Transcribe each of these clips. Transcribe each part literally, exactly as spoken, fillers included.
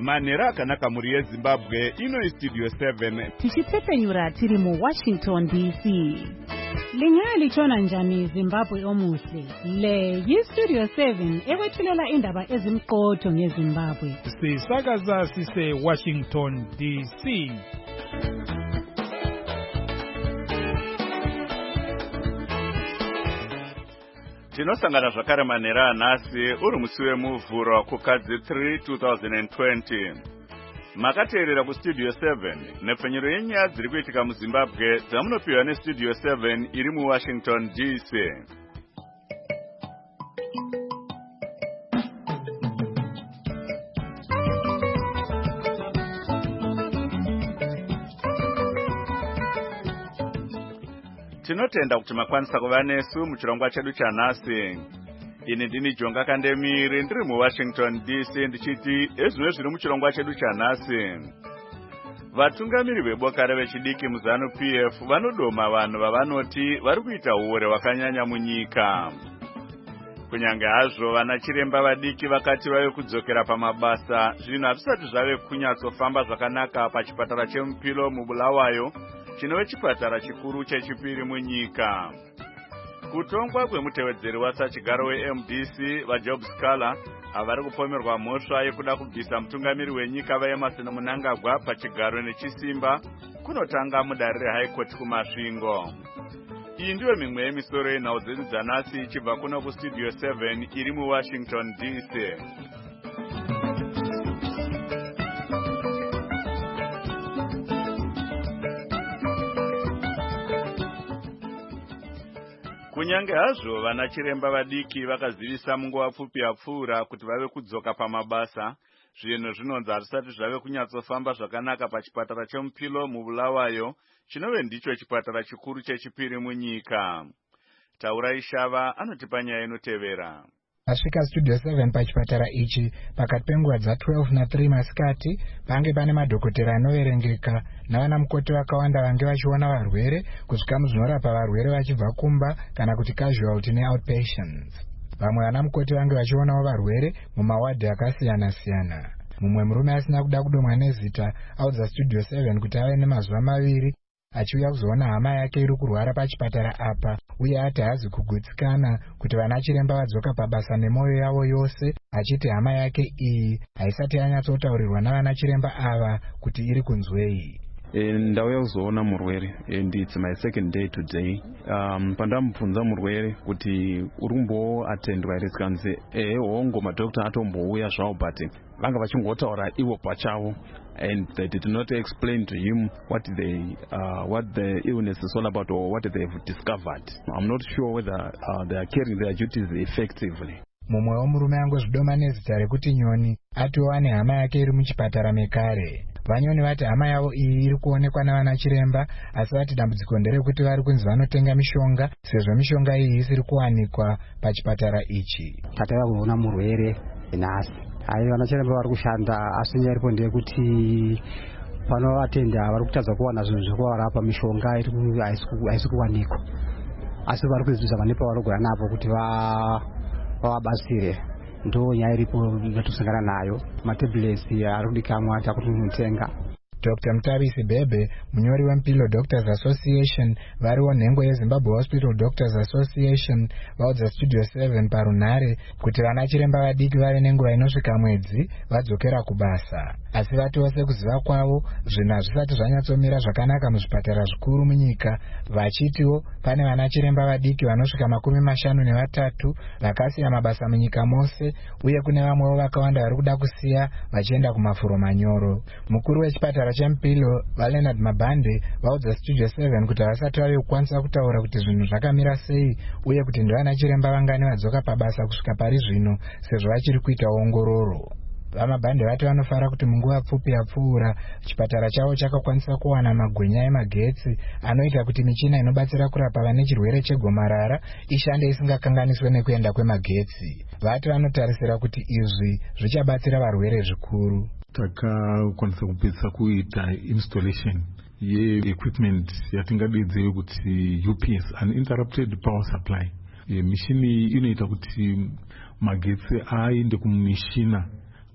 Manera akanaka muri yeZimbabwe ino Studio seven. Tichitsepenyura tiri mu Washington D C. Lingaya lichona njani Zimbabwe omuhle. Le yi Studio seven ewethulela indaba ezimqotho ngeZimbabwe. Sisakaza sise Washington D C. Tinosangana zvakare manera anasi uri musi wemuvhuro kukadzi three twenty twenty. Makateerera kuStudio seven nepfenyuro yenyaya dziri kuitika muZimbabwe dzamunopiwa neStudio seven iri muWashington D C. Tinotenda kuti makwanisa kuva nesu muchirongwa chedu chanhasi. Ini ndini Jonga Kandemiri ndiri muWashington D C ndichiti ezvino zviri muchirongwa chedu chanhasi. Vatungamiri veboka revechidiki muZanu P F vanodoma vanhu vavanoti vari kuita uore hwakanyanya munyika. Kunyange hazvo vana chiremba vadiki vakati vave kudzokera pamabasa, zvinhu hazvisati zvave kunyatsofamba zvakanaka pachipatara cheMupilo muBulawayo, chinove chipatara chikuru chechipiri munyika. Kutongwa kwemutevedzeri wasachigaro weM D C vaJob Scala avari kupomerwa mhosva yekuda kubvisa mutungamiri wenyika vaEmerson Mnangagwa pachigaro nechisimba kunotanga mudare reHigh Court kumasvingo. Iyi ndiyo mimwe yemisoro yenhau dzedu dzanhasi ichibva kuno kuStudio seven iri muWashington D C. Kunyange hazvo vana chiremba vadiki vakazivisa munguva pfupi yapfuura kuti vave kudzoka pamabasa, zvinhu zvinonzi hazvisati zvave kunyatsofamba zvakanaka pachipatara cheMupilo muBulawayo, chinove ndicho chipatara chikuru chechipiri munyika. Taurai Shava anotipa nyaya inotevera. Asvika Studio seven pachipatara ichi pakati penguva dza twelve na three masikati pange pane madhokotera anoverengeka navana mukoti vakawanda vange vachiona varwere kusvika muzvinorapa varwere vachibva kumba kana kuti casualty neoutpatients. Vamwe vana mukoti vange vachionawo varwere mumawadhi akasiyana siyana. Mumwe murume asina kuda kudomwa nezita audza Studio seven kuti ave nemazuva maviri achiuya kuzoona hama yake iri kurwara pachipatara apa, uye ati hazi kugutsikana kuti vana chiremba vadzoka pabasa nemoyo yavo yose, achiti hama yake iyi haisati yanyatsotaurirwa navana chiremba ava kuti iri kunzwei. Ndauya kuzoona murwere and it's my second day today. Um, pandamubvunza murwere kuti uri kumboatendwa here tikanzi ehe hongo madhokota atombouya zvawo but vanga vachingotaura ivo pachavo, and they did not explain to him what they uh, what the illness is all about or what they've discovered. I'm not sure whether uh, they are carrying their duties effectively. Mumwe womurume angozvidoma nezita rekuti Nyoni atiwo ane hama yake iri muchipatara mekare. Vanyoni vati hama yavo iyi iri kuonekwa navana chiremba, asi vati dambudziko nderekuti vari kunzi vanotenga mishonga sezvo mishonga iyi isiri kuwanikwa pachipatara ichi. Tatava kuona murwere nhasi. Hai vana chiremba vari kushanda, asi nyaya iripo ndeyekuti pano vatenda vari kutadza kuwana zvinhu zvekuvarapa, mishonga haisi kuwanikwa, asi vari kuzivisa vane pavanogona napo kuti vavabatsire. Ndo nyaya iripo yatisangana nayo, matablets ari kudikamwa ati akutonotenga. Doctor Mutavisi Bebe, munyori weMupilo Doctors Association, variwo nhengo yeZimbabwe Hospital Doctors Association, vaudza Studio seven parunhare kuti vana chiremba vadiki vave nenguva inosvika mwedzi vadzokera kubasa. Asi vatiwo sekuziva kwavo, zvinhu hazvisati zvanyatsomira zvakanaka muzvipatara zvikuru munyika, vachitiwo pane vana chiremba vadiki vanosvika makumi mashanu nevatatu vakasiya mabasa munyika mose, uye kune vamwewo vakawanda vari kuda kusiya vachienda kumafuro manyoro. Mukuru wechipatara cheMupilo vaLeonard Mabande vaudza Studio seven kuti havasati vave kukwanisa kutaura kuti zvinhu zvakamira sei, uye kuti ndivana chiremba vangani vadzoka pabasa kusvika pari zvino sezvo vachiri kuita ongororo. VaMabande vati vanofara kuti munguva pfupi yapfuura chipatara chavo chakakwanisa kuwana magwenya emagetsi anoita kuti michina inobatsira kurapa vane chirwere chegomarara ishande isingakanganiswe nekuenda kwemagetsi. Vati vanotarisira kuti izvi zvichabatsira varwere zvikuru. Takakwanisa kupedza kuita installation ye-equipment yatingadedzeyo kuti U P S, uninterrupted power supply. Mishini inoita kuti magetsi aende kumishina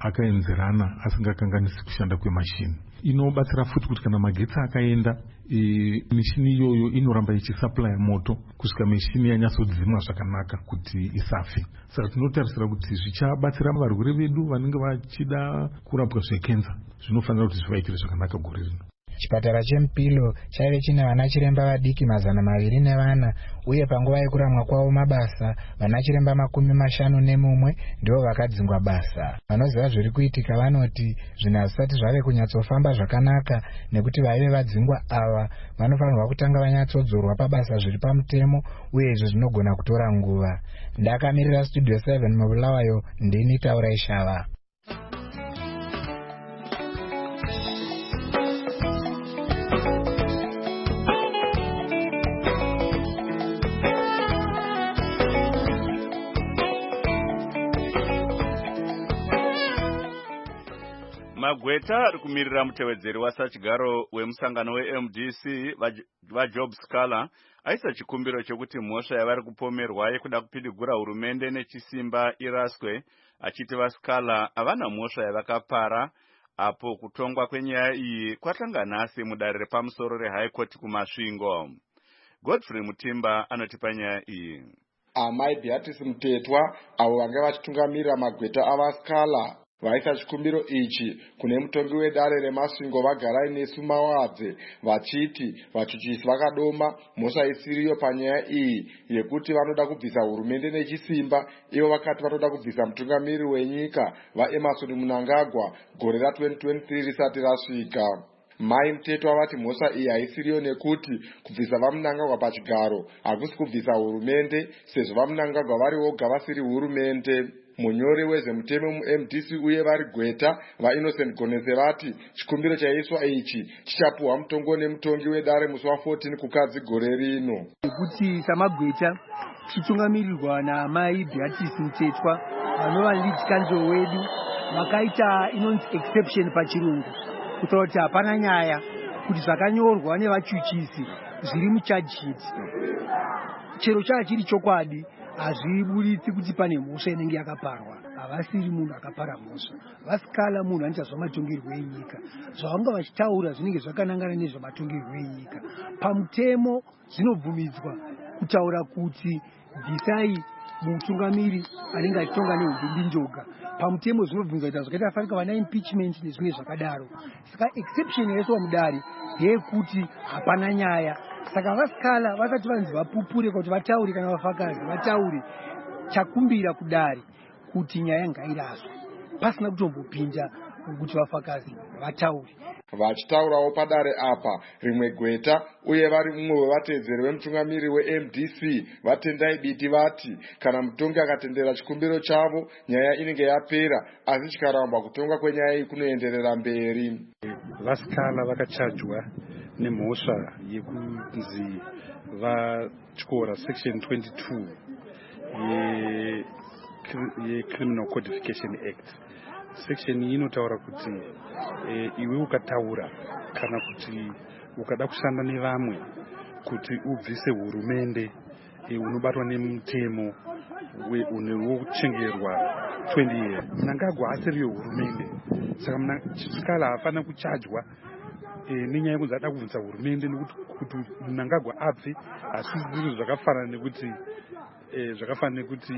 akaenzerana asingakanganisi kushanda kwemashini. Inobatsira futi kuti kana magetsi akaenda e, mishini iyoyo inoramba ichisupply moto kusvika mishini yanyatsodzimwa zvakanaka kuti isafe. Saka tinotarisira kuti zvichabatsira varwere vedu vanenge vachida kurapwa zvekenza zvinofanira kuti zvivaitire zvakanaka gore rino. Chipatara cheMupilo chaive chine vana chiremba vadiki mazana maviri nevana, uye panguva yekuramwa kwavo mabasa vana chiremba makumi mashanu nemumwe ndivo vakadzingwa basa. Vanoziva zviri kuitika vanoti zvinhu hazvisati zvave kunyatsofamba zvakanaka, nekuti vaive vadzingwa ava vanofanirwa kutanga vanyatsodzorwa pabasa zviri pamutemo, uye izvo zvinogona kutora nguva. Ndakamirira Studio seven mubulawayo, ndini Taura Ishava. Magweta ari kumirira mutevedzeri wasachigaro wemusangano weM D C vaJob Scala aisa chikumbiro chekuti mhosva yavari kupomerwa yekuda kupidigura hurumende nechisimba iraswe, achiti vaScala havana mhosva yavakapara apo kutongwa kwenyaya iyi kwatanga nhasi mudare repamusoro reHigh Court kumasvingo. Godfrey Mutimba anotipa nyaya iyi. Amai Beatrice Mutetwa avo vanga vachitungamirira magweta avaScala vaisa chikumbiro ichi kune mutongi wedare remasvingo vagarai nesu mawabve, vachiti vachuchisi vakadoma mhosva isiriyo panyaya iyi yekuti vanoda kubvisa hurumende nechisimba. Ivo vakati vanoda kubvisa mutungamiri wenyika vaEmerson Mnangagwa gore ra-twenty twenty-three risati rasvika. Mai Mutetwa vati mhosva iyi haisiriyo nekuti kubvisa vaMnangagwa pachigaro hakusi kubvisa hurumende, sezvo vaMnangagwa vari voga vasiri hurumende. Munyori wezvemutemo muM D C uye vari gweta vaInnocent Gonese vati chikumbiro chaiswa ichi chichapuhwa mutongo nemutongi wedare musi wa14 kukadzi gore rino. Kuti samagweta chichungamirirwa naamai Beatrice Mutetwa vanova lead counsel wedu vakaita inonzi exception pachirungu, kutaura kuti hapana nyaya kuti zvakanyorwa nevachuchisi zviri mucharge sheet chero chaa chiri chokwadi hazviburitsi kuti pane mhosva inenge yakaparwa. Havasiri munhu akapara mhosva. VaScala munhu anoita zvamatongerwo enyika, zvavanga vachitaura zvinenge zvakanangana nezvamatongerwo enyika. Pamutemo zvinobvumidzwa kutaura kuti bvisai mutungamiri anenge achitonga nehundi njoga. Pamutemo zvinobvumidzwa kuita zvakaita afarika vana impeachment nezvimwe zvakadaro. Saka exception yaiswa mudare yekuti hapana nyaya. Saka vaScala vasati vanzi vapupure kuti vataure kana vafakazi vataure chakumbira kudare kuti nyaya ngairaswe pasina kutombopinda kuti vafakazi vataure. Vachitaurawo padare apa rimwe gweta uye vari mumwe wevatedzeri vemutungamiri weM D C vatendai biti vati kana mutongi akatendera chikumbiro chavo nyaya inenge yapera, asi chikarambwa kutonga kwenyaya iyi kunoenderera mberi. VaScala vakachajwa nemhosva yekunzi vatyora section twenty-two ye yeCriminal Codification Act. Section iyi inotaura kuti e, iwe ukataura kana kuti ukada kushanda nevamwe kuti ubvise hurumende e, unobatwa nemutemo wekuchengerwa twenty years. Mnangagwa asiriyo hurumende, saka Scala hafana kuchajwa e, nenyaya yekunzi ada kubvisa hurumende nekuti kuti Mnangagwa abve, asi zvinhu zvakafanana nekuti e, zvakafanana nekuti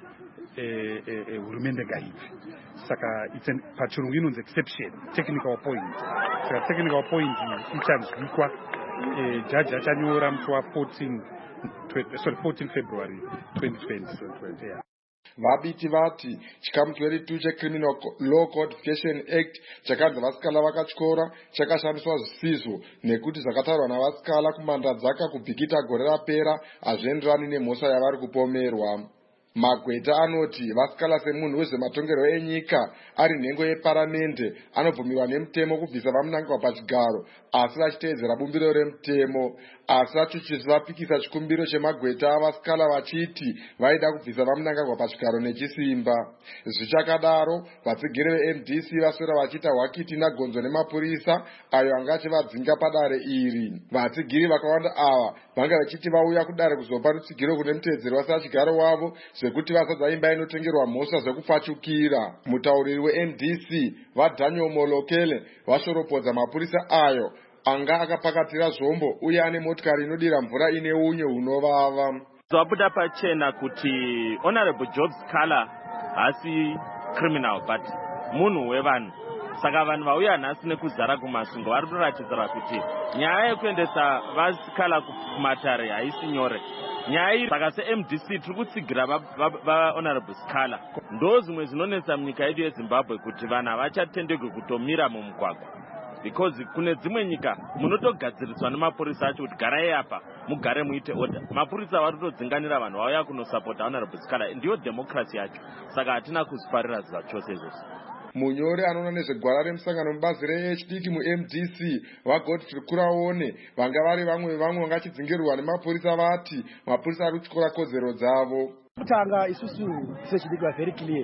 e, e, e, hurumende ngaibve. Saka pachirungu inonzi exception, technical point. Saka technical point ichanzwikwa e, jaji achanyora musi wa14 sorry fourteen February twenty twenty. Yeah. Vabiti vati chikamu twenty-two cheCriminal Law Codification Act chakanzi vaScala vakatyora chakashandiswa zvisizvo nekuti zvakatarwa navaScala kumandadzaka kubhikita gore rapera hazvienderani nemhosva yavari kupomerwa. Magweta anoti vaScala semunhu wezvematongerwo enyika ari nhengo yeparamende anobvumirwa nemutemo kubvisa vaMnangagwa pachigaro, asi vachiteedzera bumbiro remutemo. asi vachuchisi vapikisa chikumbiro chemagweta avasikala vachiti vaida kubvisa vamunangagwa pachigaro nechisimba. Zvichakadaro, vatsigiri ve-M D C vaswera vachiita hwakiti nagonzo nemapurisa ayo anga achivadzinga padare iri. Vatsigiri vakawanda ava vanga vachiti vauya kudare kuzopa rutsigiro kune mutedzeri wasachigaro wavo zvekuti vasadza imba inotengerwa mhosva zvekupfachukira. Mutauriri we-M D C vaDaniel Molokele vashoropodza mapurisa ayo anga akapakatira zvombo uye ane motikari inodira mvura ine unye hunovava. Zvabuda pachena kuti Honorable Job Sikhala hasi criminal but munhu wevanhu. Saka vanhu vauya nhasi nekuzara kumasvingo vari kutoratidza kuti nyaya yekuendesa vaSikhala kumatare haisi nyore. Nyaya iyi saka se-M D C tiri kutsigira vaHonorable Sikhala. Ndo zvimwe zvinonetsa munyika yedu yeZimbabwe kuti vanhu havachatendegwi kutomira mumugwagwa. Because kune dzimwe nyika munotogadziriswa nemapurisa acho kuti garai apa mugare muite order. Mapurisa vari kutodzinganira vanhu vauya kunosapota Honorable Sikhala. Ndiyo democracy yacho. Saka hatina kuziparira zva chose izvozvo. Munyori anoona nezvegwara remusangano mubazi re-H D K mu-M D C vaGodfrey Kuraone vanga vari vamwe vamwe vangachidzingirwa nemapurisa vati mapurisa ari kutyora kodzero dzavo. Kutanga isusu se-H D K very clear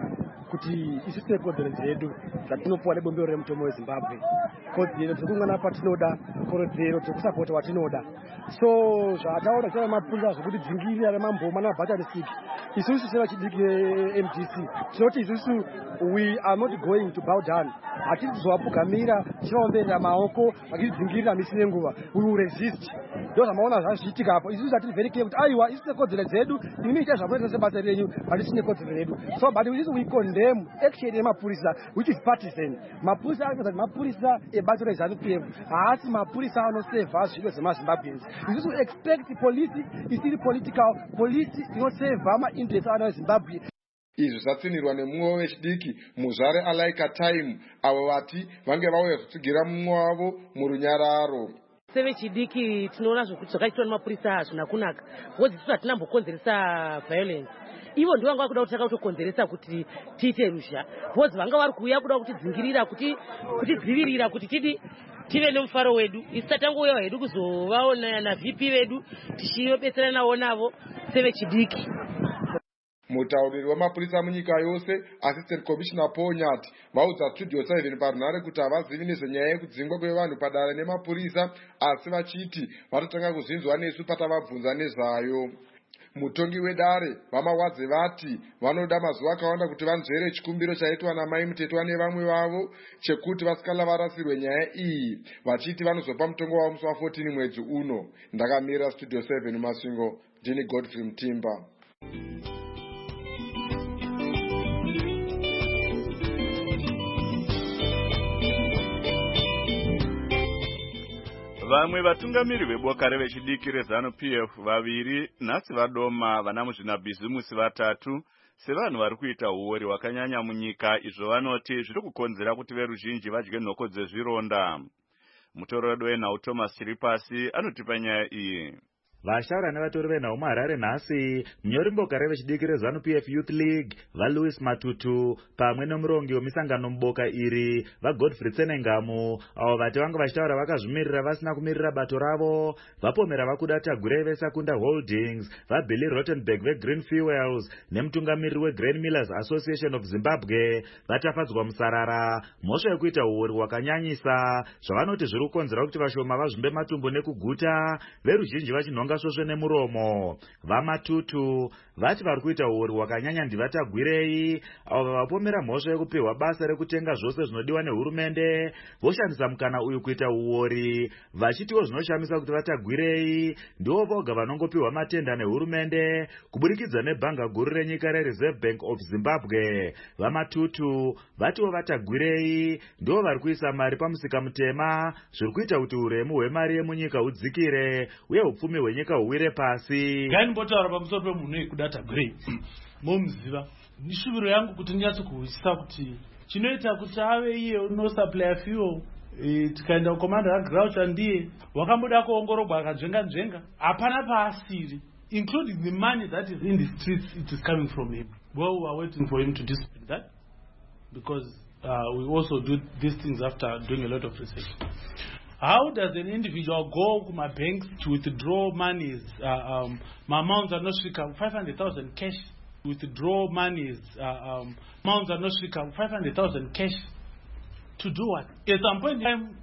kuti isusu nekodzero dzedu dzatinopuwa nebombero remutombo weZimbabwe, kodzero dzekungana patinoda, kodzero dzekusapota watinoda. So zvataura kuti mapurisa zvekuti dzingirira remamboma nabhatarisiki isusu se-H D K M D C tinoti isusu we are not going to bow down. Hatiti kuzovapugamira tichivaomberera maoko vachitidzingirira misi nenguva. We will resist. Ndo zvamaona zvazviitika apo. Isusu hatiri very clear kuti aiwa isusu nekodzero dzedu imi ita zvamunoita sebasa renyu hatisi nekodzero redu. So but we we condemn action yemapurisa which is partisan. Mapurisa anoita mapurisa ebato reZANU-P F haasi mapurisa anoseva zviro zvemaZimbabweans. Isusu expect police isiri political, police inoseva ma-interest ana eZimbabwe. Izvi zvatsinirwa nemumwe we-H D K muzvare Alaika Time avo vati vange vauya kutsigira mumwe wavo murunyararo. Se-H D K tinoona zvokuti zvakaitwa nemapurisa hazvina kunaka. Because isusu hatinambokonzeresa violence. Ivo ndivo vanga vari kuda kuti takautokonzeresa kuti tiite ruzha. Because vanga vari kuuya kuda kutidzingirira kuti kutidzivirira kuti tidi tive nemufaro wedu. Isu tatangouya hedu kuzovaona naV P vedu tichibetserana navo navo se-H D K. Mutauriri wemapurisa munyika yose Assistant Commissioner Paul Nyati vaudza Studio seven parunhare kuti havazivi nezvenyaya yekudzingwa kwevanhu padare nemapurisa asi vachiti vatotanga kuzinzwa nesu patavabvunza nezvayo. Mutongi wedare vamawadze vati vanoda mazuva akawanda kuti vanzvere chikumbiro chaitwa namai mutetwa nevamwe vavo chekuti vasikala varasirwe nyaya iyi vachiti vanozopa mutongo wavo musi wa14 mwedzi uno. Ndakamira Studio seven Masvingo, ndini Godfrey Mtimba. Vamwe vatungamiri veboka revechidiki reZANU-P F vaviri nhasi vadoma vana muzvinabhizimusi vatatu sevanhu vari kuita uori hwakanyanya munyika izvo vanoti zviri kukonzera kuti veruzhinji vadye nhoko dzezvironda. Mutorodi wenhau Thomas Chiripasi anotipa nyaya iyi. Vashaura nevatori venhau muHarare nhasi munyori mboka revechidiki reZANU-P F Youth League vaLouis Matutu pamwe nomurongi wemisangano muboka iri vaGodfrey Tsenengamu avo vati vanga vachitaura vakazvimirira vasina kumirira bato ravo vapomera vakuda Tagurei veSakunda Holdings vaBilly Rottenberg veGreen Fuels nemutungamiriri weGrain Millers Association of Zimbabwe vatafadzwa musarara mhosva yekuita uori hwakanyanyisa zvavanoti zviri kukonzera kuti vashoma vazvimbe matumbu nekuguta veruzhinji vachinhonga svosve nemuromo. VaMatutu vati vari kuita uori hwakanyanya ndivaTagurei avo vapomera mhosva yekupiwa basa rekutenga zvose zvinodiwa nehurumende voshandisa mukana uyu kuita uori vachitiwo zvinoshamisa kuti vaTagurei ndivo voga vanongopiwa matenda nehurumende kuburikidza nebhanga guru renyika reReserve Bank of Zimbabwe. VaMatutu vatiwo vaTagurei ndivo vari kuisa mari pamusika mutema zviri kuita kuti uremu hwemari yemunyika hudzikire uye upfumi hwenyika uwire pasi. Ngaimbotaura pamusoro pemunhu wekuda Tagurei momuziva. Nishuviro yangu kuti ndinyatso kuhwisisa kuti chinoita kuti ave iye unosupplya fuel tikaenda kukomanda raGraucha ndiye wakamboda kuongorogwa akadzvenga nzvenga hapana paasiri including the money that is in the streets it is coming from him. Well, we are waiting for him to dispute that because uh, we also do these things after doing a lot of research. How does an individual go to my banks to withdraw monies? Uh, um, my amounts are not five hundred thousand cash. Withdraw monies. Uh, um, amounts are not five hundred thousand cash. To do what? At some point in time,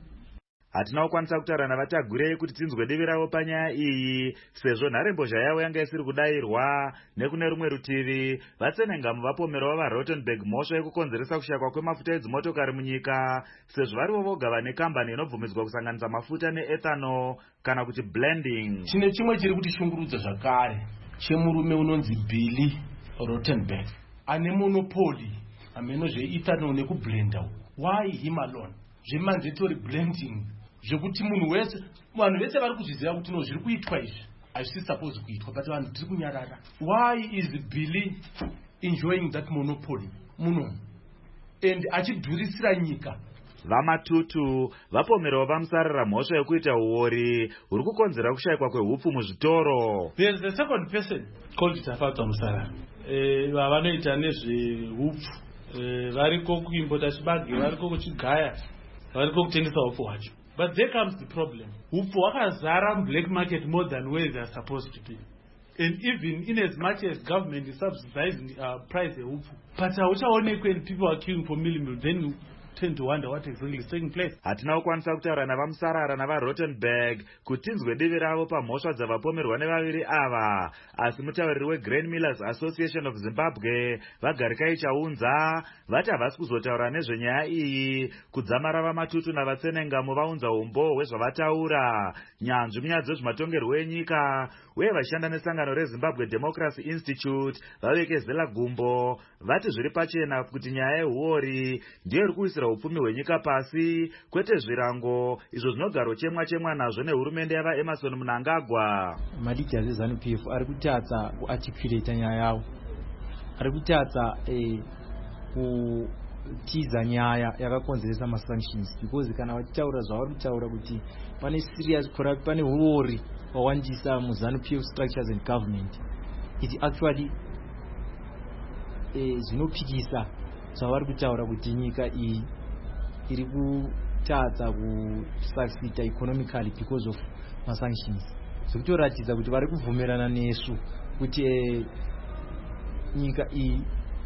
hatina kukwanisa kutaura navatagurei kuti tinzwe divi ravo panyaya iyi sezvo nharembozha yavo yanga isiri kudayirwa. Nekune rumwe rutivi vatsenengamu vapomerawo vaRottenberg mhosva yekukonzeresa kushakwa kwemafuta edzimotokari munyika sezvo varivo voga vane kambani inobvumidzwa kusanganisa mafuta neethanol kana kuti blending. Chine chimwe chiri kutishungurudza zvakare chemurume unonzi Billy Rottenberg ane monopoli ameno zveethanol nekublenda. Why him alone? Zvemandatory blending zvekuti munhu wese vanhu vese vari kuzviziva kuti no zviri kuitwa izvi hazvisi supposed kuitwa but vanhu tiri kunyarara. Why is Billy enjoying that monopoly muno and achidhurisira nyika? Vamatutu vapomerawo vamusarira mhosva yekuita uori huri kukonzera kushayikwa kwehupfu muzvitoro. There is a second person called Tafatwa Musarara vanoita nezvehupfu variko kuimbota chibage variko kuchigaya variko kutengesa hupfu hwacho. But there comes the problem. Hupfu hwakazara black market more than where they are supposed to be. And even in as much as government is subsidizing uh, price hupfu, but hauchaonekwi and people are queuing for millimil, then you tend to wonder what exactly is taking place. Hatina kukwanisa kutaura navamusarara navaRottenberg kuti tinzwe divi ravo pamhosva dzavapomerwa nevaviri ava, asi mutauriri weGrain Millers Association of Zimbabwe Vagarikai Chaunza vati havasi kuzotaura nezvenyaya iyi kudzamara Vamatutu navatsenengamu vaunza umbo hwezvavataura. Nyanzvi munyaya dzezvematongerwo enyika uye vachishanda nesangano reZimbabwe Democracy Institute vavekezela gumbo vati zviri pachena kuti nyaya yehuori ndiyo iri kuisira upfumi hwenyika pasi kwete zvirango izvo zvinogaro chemwa chemwa nazvo nehurumende yava Emerson Mnangagwa. Maleaders eZANU P F ari kutadza kuarticulate nyaya yavo, ari kutadza eh, kutiza nyaya yakakonzeresa masanctions because kana vachitaura zvavari kutaura kuti pane serious corrupt, pane huori hwawandisa muZANU P F structures and government, it actually eh, zvinopikisa zvavari kutaura kuti nyika iyi iri kutadza kusucceed economically because of masanctions. Zvikutoratidza kuti vari kubvumirana nesu kuti eh, nyika iyi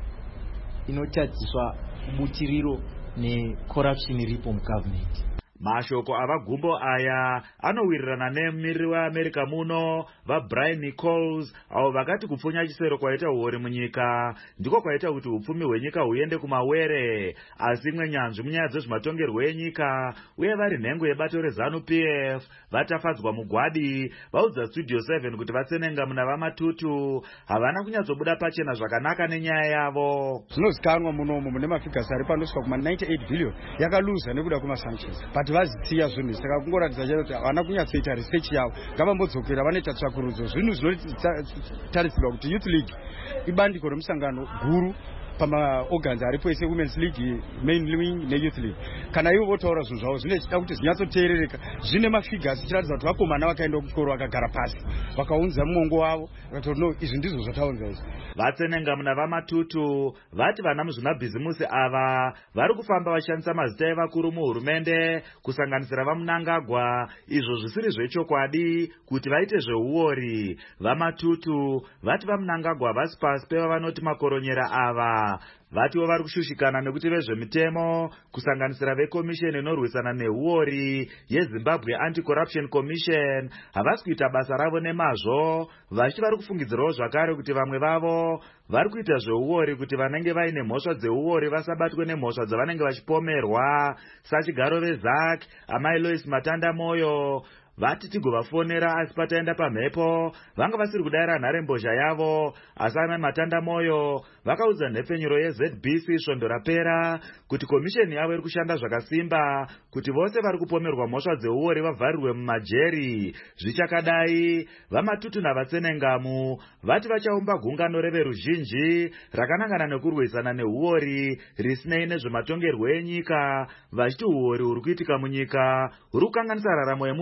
inotadziswa kubutiriro necorruption iripo mugovernment. Mashoko avagumbo aya anowirirana nemumiriri weAmerica muno vaBrian Nichols avo vakati kupfunya chisero kwaita uori munyika ndiko kwaita kuti upfumi hwenyika huende kumawere. Asi imwe nyanzvi munyaya dzezvematongerwo enyika uye vari nhengo yebato reZANU P F vatafadzwa mugwadi vaudza Studio seven kuti vatsenengamu naVamatutu havana kunyatsobuda pachena zvakanaka nenyaya yavo. Zvinozikanwa munomu mune mafigasi ari panosvika kuma ninety-eight billion yakaluza nekuda kwemasanctions. But vazitsiya zvinhu saka kungoratidza chero kuti havana kunyatsoita research yavo. Ngavambodzokera vanoita tsvakurudzo. Zvinhu zvinotarisirwa kuti Youth League ibandiko remusangano guru pamaorgans aripo ese Women's League, Main Wing neYouth League. Kana ivo votaura zvinhu zvavo zvinoda kuti zvinyatsoteerereka. Zvine mafigasi zvichiratidza kuti vakomana vakaenda kukoro vakagara pasi vakaunza muongo wavo vakati no izvi ndizvo zvataunza izvi. Vatsenengamu naVamatutu vati vana muzvimabhizimusi ava vari kufamba vachishandisa mazita evakuru muhurumende kusanganisira vaMnangagwa izvo zvisiri zvechokwadi kuti vaite zveuori. Vamatutu vati vaMnangagwa vasi pasi pevavanoti makoronyera ava. Vatiwo vari kushushikana nekuti vezvemitemo kusanganisira vekomisheni inorwisana nehuori yeZimbabwe Anti-Corruption Commission havasi kuita basa ravo nemazvo, vachi vari kufungidzirawo zvakare kuti vamwe vavo vari kuita zveuori kuti vanenge vaine mhosva dzeuori vasabatwe nemhosva dzavanenge vachipomerwa. Sachigaro veZAC amai Lois Matanda Moyo vati tigovafonera asi pataenda pamhepo vanga vasiri kudayira nharembozha yavo. Asi amai Matanda Moyo vakaudza nhepfenyuro yeZ B C svondo rapera kuti komisheni yavo iri kushanda zvakasimba kuti vose vari kupomerwa mhosva dzeuori vavharirwe mumajeri. Zvichakadai Vamatutu navatsenengamu vati vachaumba gungano reveruzhinji rakanangana nekurwisana nehuori risinei nezvematongerwo enyika vachiti huori huri kuitika munyika huri kukanganisa raramo yemunhu wese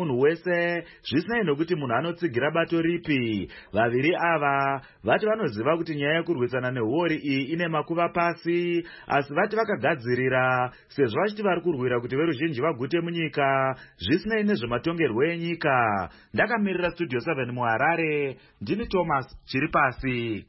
zvese zvisinei nokuti munhu anotsigira bato ripi. Vaviri ava vati vanoziva kuti nyaya yekurwisana nehuori iyi ine makuva pasi, asi vati vakagadzirira sezvo vachiti vari kurwira kuti veruzhinji vagute munyika zvisinei nezvematongerwo enyika. Ndakamirira Studio seven muHarare, ndini Thomas chiri pasi.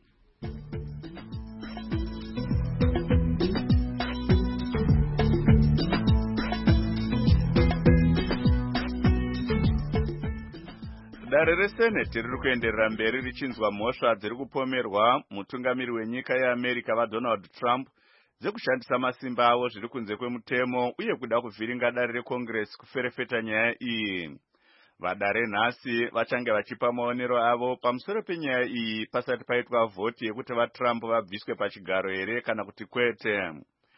Dare reseneti riri kuenderera mberi richinzwa mhosva dziri kupomerwa mutungamiri wenyika yeAmerica vaDonald Trump dzekushandisa masimba avo zviri kunze kwemutemo uye kuda kuvhiringa dare reCongress kuferefeta nyaya iyi. Vadare nhasi vachange vachipa maonero avo pamusoro penyaya iyi pasati paitwa vhoti yekuti vaTrump vabviswe pachigaro here kana kuti kwete.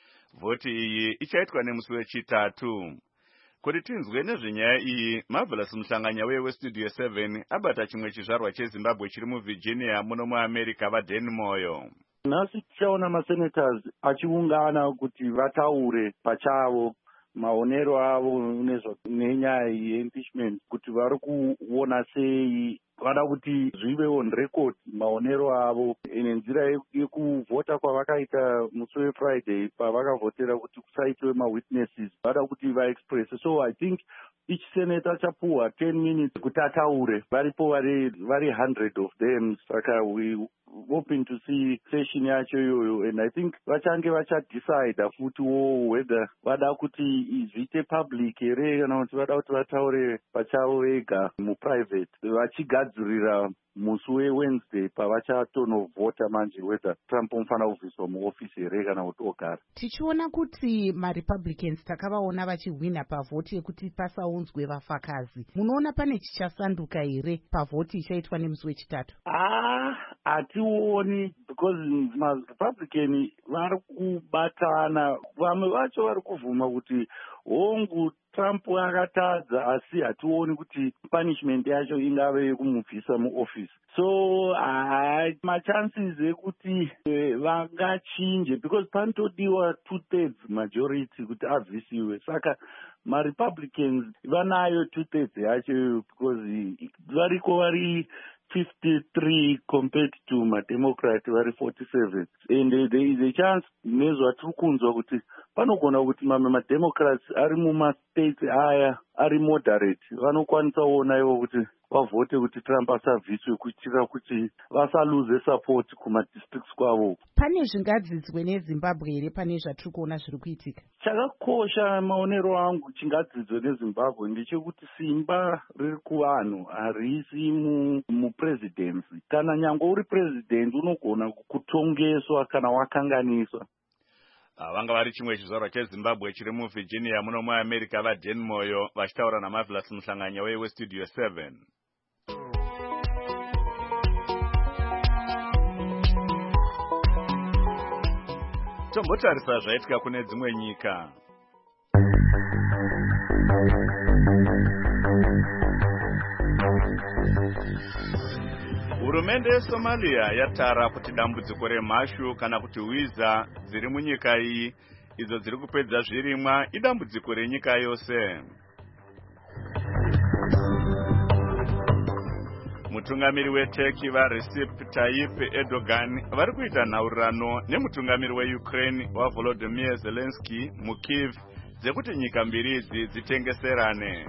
Vhoti iyi ichaitwa nemusi wechitatu. Kuti tinzwe nezvenyaya iyi, Marvelous Muhlanganya weStudio seven abata chimwe chizvarwa cheZimbabwe chiri muVirginia muno muAmerica vaDan Moyo. Nhasi tichaona masenators achiungana kuti vataure pachavo maonero avo nenyaya yeimpeachment, kuti vari kuona sei vada kuti zvive on record maonero avo nenzira yekuvhota kwavakaita musi weFriday pavakavhotera kuti kusaitwe mawitnesses vada kuti vaexpress. So I think each senator chapuwa ten minutes kuti ataure, varipo vari vari one hundred of them, saka we hoping to see session yacho iyoyo, and I think vachange vacha decide futi wo whether vada kuti izvite public here kana kuti vada kuti vataure pachavo vega muprivate vachigadzirira musi weWednesday pavachatonovhota manje whether Trump unofana kubviswa muofisi here kana kuti ogara. Tichiona kuti maRepublicans takavaona vachihwina pavhoti yekuti pasaunzwe vafakazi, munoona pane chichasanduka here pavhoti ichaitwa nemusi wechitatu? Ah, hationi, because maRepublican vari kubatana, vamwe vacho vari kuvhuma kuti hongu Trump akatadza, asi hationi kuti punishment yacho ingave yekumubvisa muoffice. So hai machances ekuti vangachinje, because panotodiwa two thirds majority kuti abvisiwe, saka maRepublicans vanayo two thirds yacho, because variko vari fifty-three compared to maDemocrat vari forty-seven, and uh, there is a chance nezvatiri kunzwa kuti panogona kuti mamwe maDemocrats ari mumastates aya ari moderate vanokwanisa kuona ivo kuti vavhote kuti Trump asabviswe kuitira kuti vasaluze support kumadistricts kwavo. Pane zvingadzidzwe neZimbabwe here pane zvatiri kuona zviri kuitika? Chakakosha maonero angu chingadzidzwe neZimbabwe ndechekuti simba riri kuvanhu harisi mupresidency. Kana nyangwe uri president unogona kutongeswa kana wakanganiswa. Vanga vari chimwe chizvarwa cheZimbabwe chiri muVirginia muno muAmerica vaDan Moyo vachitaura naMarvelous Muhlanganya weStudio seven. Tombotarisa zvaitika kune dzimwe nyika. Hurumende yeSomalia yatara kuti dambudziko remhashu kana kuti hwiza dziri munyika iyi idzo dziri kupedza zvirimwa idambudziko renyika yose. Mutungamiri weTurkey vaRecep Tayyip Erdogan vari kuita nhaurirano nemutungamiri weUkraine waVolodymyr Zelensky muKyiv dzekuti nyika mbiri idzi dzitengeserane.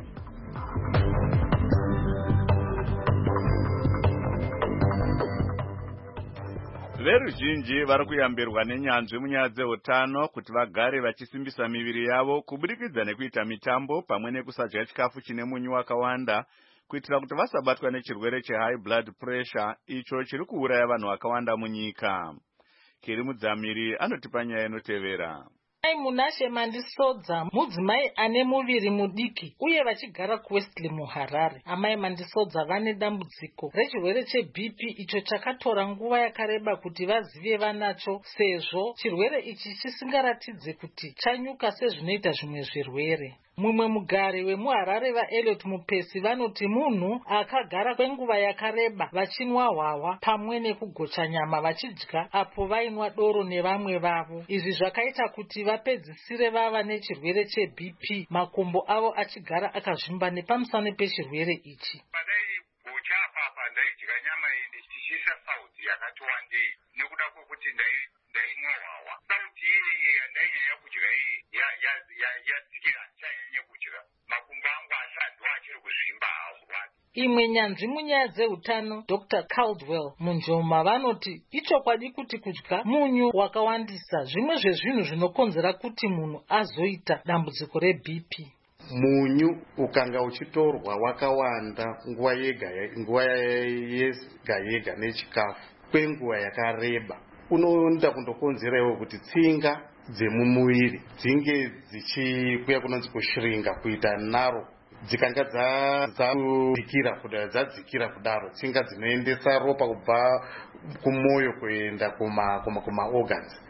Veruzhinji vari kuyambirwa nenyanzvi munyaya dzeutano kuti vagare vachisimbisa miviri yavo kubudikidza nekuita mitambo pamwe nekusadya chikafu chine munyu wakawanda kuitira kuti vasabatwa nechirwere chehigh blood pressure icho chiri kuuraya vanhu vakawanda munyika. Kiri Mudzamiri anotipa nyaya inotevera. Mai Munashe Mandisodza mudzimai ane muviri mudiki uye vachigara kuWestley muHarare. Amai Mandisodza vane dambudziko rechirwere cheB P icho chakatora nguva yakareba kuti vazive vanacho, sezvo chirwere ichi chisingaratidze kuti chanyuka sezvinoita zvimwe zvirwere. Mumwe mugari wemuHarare vaEliot Mupesi vanoti munhu akagara kwenguva yakareba vachinwa hwahwa pamwe nekugocha nyama vachidya apo vainwa doro nevamwe vavo. Izvi zvakaita kuti vapedzisire vava nechirwere cheB P, makumbo avo achigara akazvimba nepamusana pechirwere ichi. Gocha apapa ndaidya nyama iyi ndichiisa sauti yakati wandei nekuda kwokuti ndainwa hwahwa. Sauti iyi yandainyanya kudya iyi yadzikira chanyanya kudya. Makumbo angu asati achiri kuzvimba hawo. Imwe nyanzvi munyaya dzeutano Doctor Caldwell Munjoma vanoti ichokwadi kuti kudya munyu wakawandisa zvimwe zvezvinhu zvinokonzera kuti munhu azoita dambudziko reB P. Munyu ukanga uchitorwa wakawanda nguva yega nguva yega yega nechikafu kwenguva yakareba unoenda kundokonzerawo kuti tsinga dzemumuviri dzinge dzichikuya kunonzi kushiringa kuita naro dzikanga dzadzikira kudaro dzadzikira kudaro tsinga dzinoendesa ropa kubva kumoyo kuenda kuma kuma kuma organs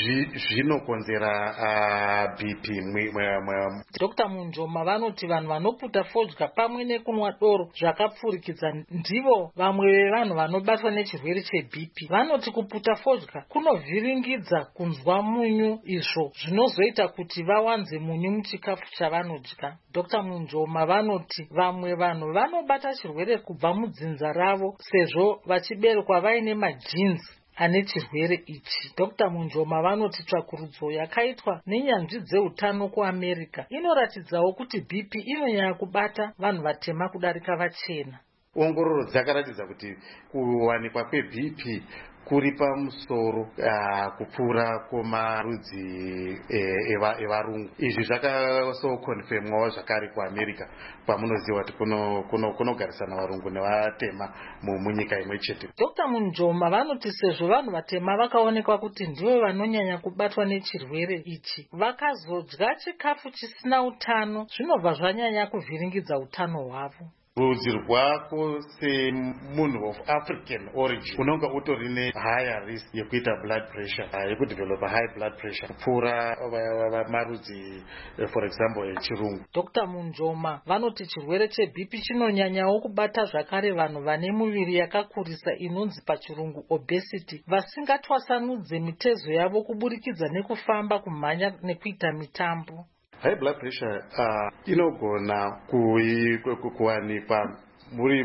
zvinokonzera uh, B P. Doctor Munjoma vanoti vanhu vanoputa fodya pamwe nekunwa doro zvakapfurikidza ndivo vamwe vevanhu vanobatwa nechirwere cheB P. Vanoti kuputa fodya kunovhiringidza kunzwa munyu, izvo zvinozoita kuti vawanze munyu muchikafu chavanodya. Doctor Munjoma vanoti vamwe vanhu vanobata chirwere kubva mudzinza ravo sezvo vachiberekwa vaine majinsi ane chirwere ichi. Doctor Munjoma vanoti tsvakurudzo yakaitwa nenyanzvi dzeutano kuAmerica inoratidzawo kuti B P inonyanya kubata vanhu vatema kudarika vachena. Ongororo dzakaratidza kuti kuwanikwa kweB P kuri pamusoro uh, kupfuura kwomarudzi evarungu. Izvi zvakasokonfirmwawo zvakare kuAmerica kwamunoziva kuti kunogarisana varungu nevatema munyika imwe chete. Doctor Munjoma vanoti sezvo vanhu vatema vakaonekwa kuti ndivo vanonyanya kubatwa nechirwere ichi, vakazodya chikafu chisina utano zvinobva zvanyanya kuvhiringidza utano hwavo. Rudzi rwako semunhu of African origin unonga utori ne higher risk yekuita blood pressure uh, yekudevelopa high blood pressure kupfuura marudzi uh, for example echirungu. Doctor Munjoma vanoti chirwere cheB P chinonyanyawo kubata zvakare vanhu vane muviri yakakurisa inonzi pachirungu obesity, vasingatwasanudze mitezo yavo kuburikidza nekufamba, kumhanya nekuita mitambo. High blood pressure uh, inogona kuwanikwa muri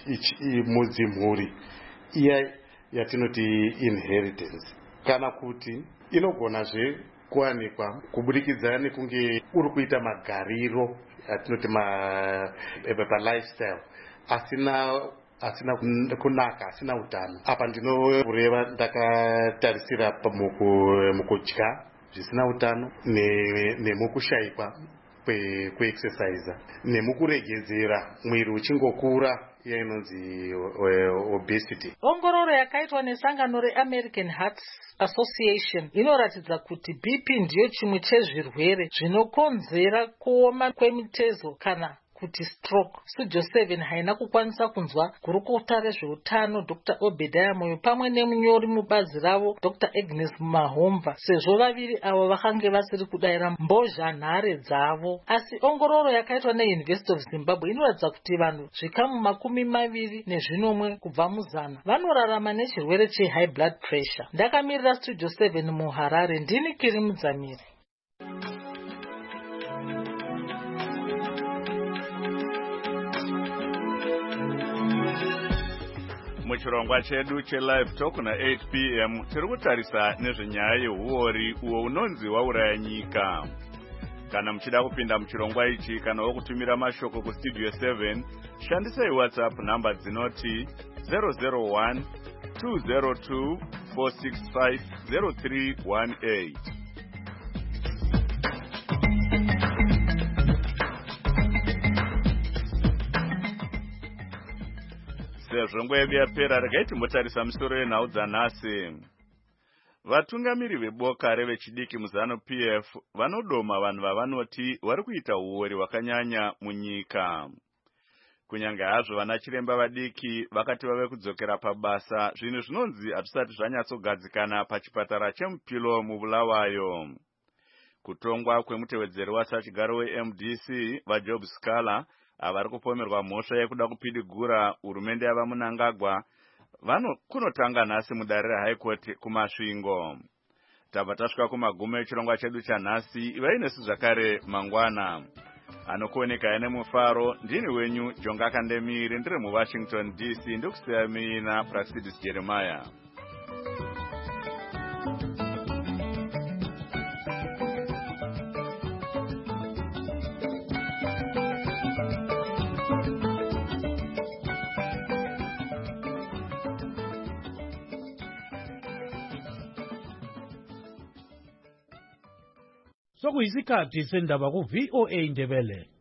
mudzimhuri iya yatinoti inheritance, kana kuti inogonazve kuwanikwa kubudikidza nekunge uri kuita magariro atinoti ma lifestyle asina asina kunaka, asina utano. Apa ndinoreva ndakatarisira mukudya zvisina utano nemukushayikwa kweexercise nemukuregedzera mwiri uchingokura inonzi obesity. Ongororo yakaitwa nesangano reAmerican Heart Association inoratidza kuti B P ndiyo chimwe chezvirwere zvinokonzera kuoma kwemitezo kana kuti stroke. Studio seven haina kukwanisa kunzwa gurukota rezveutano Doctor Obediah Moyo pamwe nemunyori mubazi ravo Doctor Agnes Mahomva sezvo vaviri avo vakange vasiri kudayira mbozhanhare dzavo. Asi ongororo yakaitwa neUniversity of Zimbabwe inoratidza kuti vanhu zvikamu makumi maviri nezvinomwe kubva muzana vanorarama nechirwere chehigh blood pressure. Ndakamirira Studio seven muHarare, ndini Kiri Mudzamiri. Muchirongwa chedu chelive talk na eight p m tiri kutarisa nezvenyaya yehuori uwo unonzi wauraya nyika. Kana muchida kupinda muchirongwa ichi kana wokutumira mashoko kustudio seven, shandisai WhatsApp namba dzinoti zero zero one two zero two four six five zero three one eight. Sezvo nguva yedu yapera, regai timbotarisa misoro yenhau dzanhasi. Vatungamiri veboka revechidiki muzano P F vanodoma vanhu vavanoti vari kuita uori hwakanyanya munyika. Kunyange hazvo vana chiremba vadiki vakati vave kudzokera pabasa, zvinhu zvinonzi hazvisati zvanyatsogadzikana pachipatara cheMupilo muBulawayo. kutongwa kwemutevedzeri wasachigaro we-M D C vaJob Scala avari kupomerwa mhosva yekuda kupidigura hurumende yava Mnangagwa vano kunotanga nhasi mudare reHigh Court kumasvingo. Tabva tasvika kumagumo echirongwa chedu chanhasi. Ivai nesu zvakare mangwana. Anokuoneka ine mufaro ndini wenyu Jonga Kandemiri ndiri muWashington D C ndikusiya mina Praxidis Jeremiah. Sokuyisikhathi sendaba ku V O A Ndebele.